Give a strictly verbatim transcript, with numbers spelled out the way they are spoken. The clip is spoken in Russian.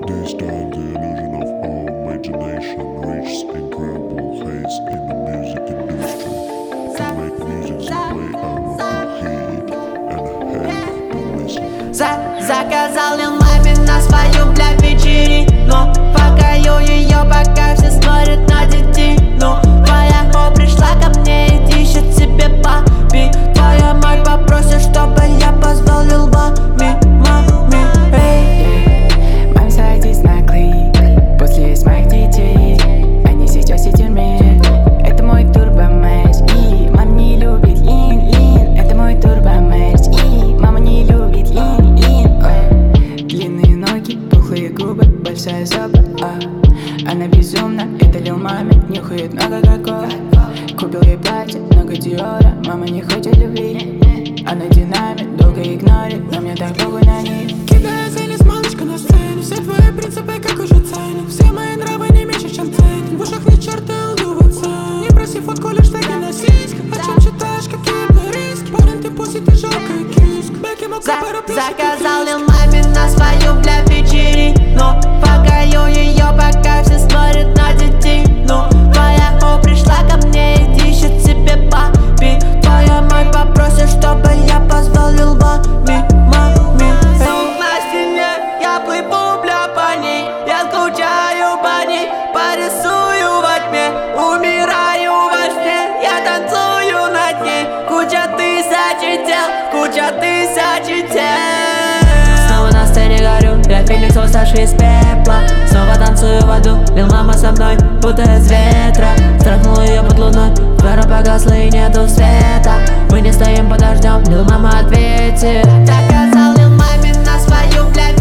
This time the illusion of our imagination reaches incredible heights in the music industry. To make music the way I want to hear it and have to listen. Заказал Lil Mami на свою, бля, вечерину. Покаю ее, пока все смотрят на детину. Твоя о пришла ко мне и ищет себе папи. Твоя мать попросит, чтобы я позволил маме, маме. Мам, садись на клик, после есть моих детей. Они сейчас и в тюрьме. Это мой турбомэш, и мама не любит лин-лин. Это мой турбомэш, и мама не любит лин-лин. Длинные ноги, пухлые губы, большая жопа, а. Она безумна, это Lil Mami, нюхает много какого. Купил ей платье, много Диора, мама не хочет любви. Она динамит, долго игнорит, но мне так похуй на них. Кидая цели с малышка на сцене. Все твои принципы как уже ценят. Все мои нравы не меньше, чем ценят. В ушах ни черта льдуваться. Не проси фотку, лишь таки на сиськ. О чем читаешь, какие на риски? Парень, ты пусть и ты жалкая киск. Бэки мог За Заказал Lil Mami на свою, бля, вечерину. Покаю ее, пока все смотрят на детину. Твоя о пришла ко мне и ищет себе папи. Твоя мать попросит, чтобы я позволил маме, маме. Звук на стене, я плыву, бля, по ней. Я скучаю по ней, порисую во тьме. Умираю во сне, я танцую над ней. Куча тысячи тел, куча тысячи тел. Снова на сцене горю, я феникс, восставший из пепла. Снова танцую в аду, Lil Mama со мной, будто из ветра. Страхнул ее под луной, фара погасла и нету света. Мы не стоим под дождем, Lil Mama ответит. Заказал Lil Mami на свою, бля,